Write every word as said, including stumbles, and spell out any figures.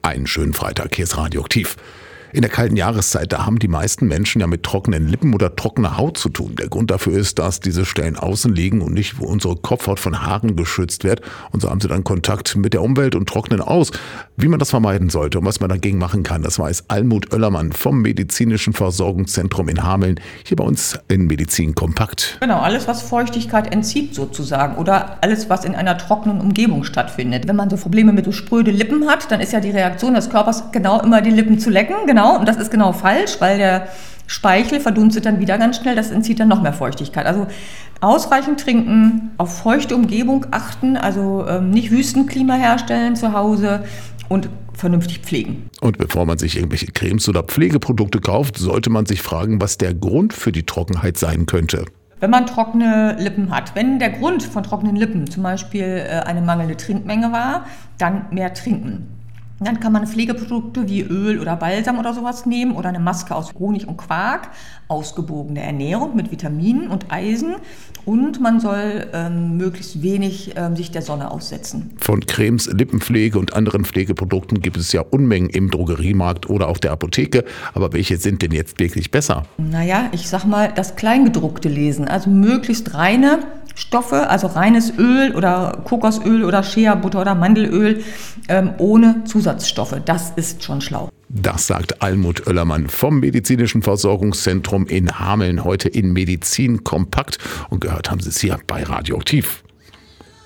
Einen schönen Freitag, hier ist Radioaktiv. In der kalten Jahreszeit, da haben die meisten Menschen ja mit trockenen Lippen oder trockener Haut zu tun. Der Grund dafür ist, dass diese Stellen außen liegen und nicht, wo unsere Kopfhaut von Haaren geschützt wird. Und so haben sie dann Kontakt mit der Umwelt und trocknen aus. Wie man das vermeiden sollte und was man dagegen machen kann, das weiß Almut Oellermann vom Medizinischen Versorgungszentrum in Hameln, hier bei uns in Medizin Kompakt. Genau, alles, was Feuchtigkeit entzieht sozusagen oder alles, was in einer trockenen Umgebung stattfindet. Wenn man so Probleme mit so spröde Lippen hat, dann ist ja die Reaktion des Körpers genau immer die Lippen zu lecken. Genau. Genau, und das ist genau falsch, weil der Speichel verdunstet dann wieder ganz schnell, das entzieht dann noch mehr Feuchtigkeit. Also ausreichend trinken, auf feuchte Umgebung achten, also ähm, nicht Wüstenklima herstellen zu Hause und vernünftig pflegen. Und bevor man sich irgendwelche Cremes oder Pflegeprodukte kauft, sollte man sich fragen, was der Grund für die Trockenheit sein könnte. Wenn man trockene Lippen hat, wenn der Grund von trockenen Lippen zum Beispiel äh, eine mangelnde Trinkmenge war, dann mehr trinken. Dann kann man Pflegeprodukte wie Öl oder Balsam oder sowas nehmen oder eine Maske aus Honig und Quark, ausgewogene Ernährung mit Vitaminen und Eisen und man soll ähm, möglichst wenig ähm, sich der Sonne aussetzen. Von Cremes, Lippenpflege und anderen Pflegeprodukten gibt es ja Unmengen im Drogeriemarkt oder auf der Apotheke. Aber welche sind denn jetzt wirklich besser? Naja, ich sag mal, das Kleingedruckte lesen, also möglichst reine Stoffe, also reines Öl oder Kokosöl oder Shea-Butter oder Mandelöl ähm, ohne Zusatzstoffe. Das ist schon schlau. Das sagt Almut Oellermann vom Medizinischen Versorgungszentrum in Hameln heute in Medizin Kompakt. Und gehört haben Sie es hier bei Radioaktiv.